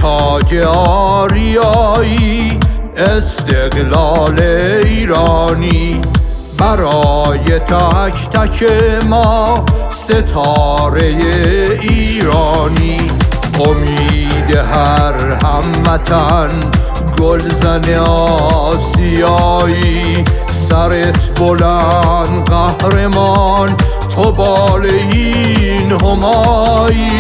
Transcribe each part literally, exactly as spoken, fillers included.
تاج آریایی استقلال ایرانی، برای تک تک ما ستاره ایرانی. امید هر هموطن گلزن آسیایی، سرت بلند قهرمان تو بالین همایی.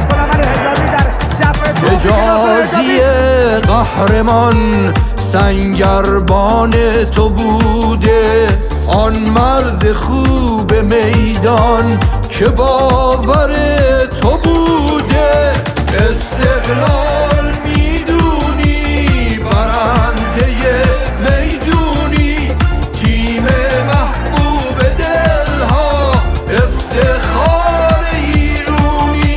حجازی قهرمان سنگربان تو بوده، آن مرد خوب میدان که باور تو بوده. استقلال میدونی برنده میدونی، تیم محبوب دلها افتخار ایرونی.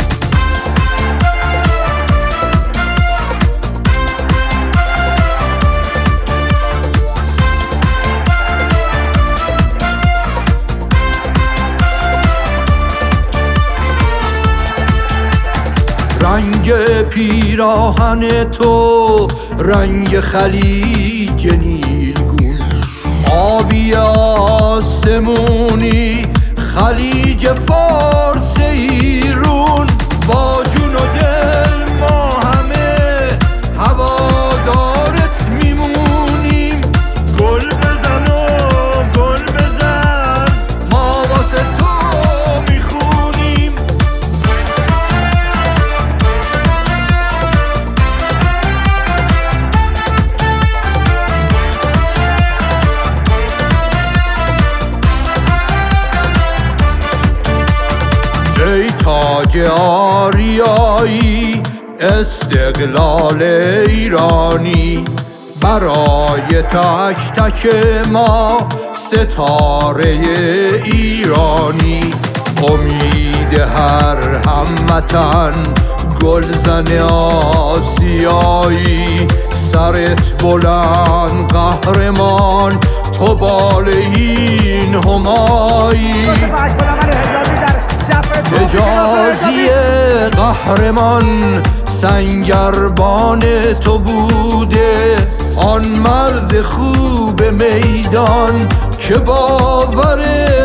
رنگ پیراهن تو رنگ خلیج نیلگون، آبی آسمونی خلیج فارس ایرون. با جون و دل ما همه هوادارت میمونیم، گل بزن و گل بزن ما واسه تو میخونیم. ای تاج آریایی استقلال ایرانی، برای تک تک ما ستاره ایرانی. امید هر هموطن گلزن آسیایی، سرت بلند قهرمان تو بالین همایی. حجازی قهرمان سنگربان تو بوده، آن مرد خوب میدان که باور